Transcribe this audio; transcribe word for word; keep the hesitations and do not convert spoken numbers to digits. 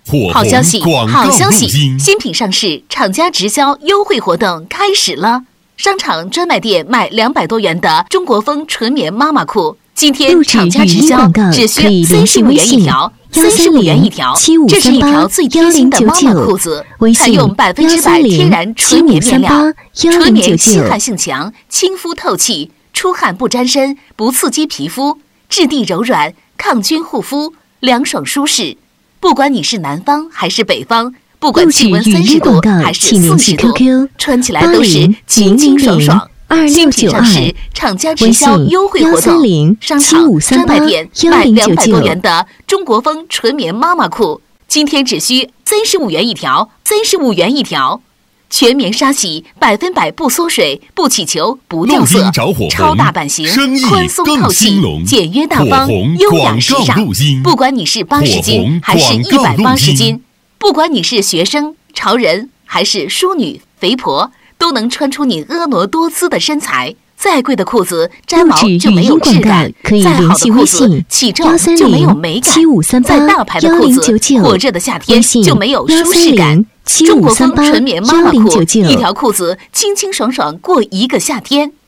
好消息，好消息！新品上市，厂家直销优惠活动开始了。商场专卖店卖两百多元的中国风纯棉妈妈裤，今天厂家直销只需三十五元一条，三十五元一条。这是一条最贴心的妈妈裤子，采用百分之百天然纯棉面料，纯棉吸汗性强，亲肤透气，出汗不沾身，不刺激皮肤，质地柔软，抗菌护肤，凉爽舒适。不管你是南方还是北方，不管气温三十度还是四十度，穿起来都是清清爽爽。新品上市，厂家直销优惠活动，商场专卖店卖两百多元的中国风纯棉妈妈裤，今天只需三十五元一条，三十五元一条。全棉纱洗，百分百不缩水、不起球、不掉色，超大版型，宽松透气，简约大方，优雅时尚。不管你是八十斤还是一百八十斤，不管你是学生、潮人还是淑女、肥婆，都能穿出你婀娜多姿的身材。再贵的裤子粘毛就没有质感，再好的裤子起皱就没有美感，再大牌的裤子火热的夏天就没有舒适感。中国风纯棉妈妈裤，一条裤子清清爽爽过一个夏天。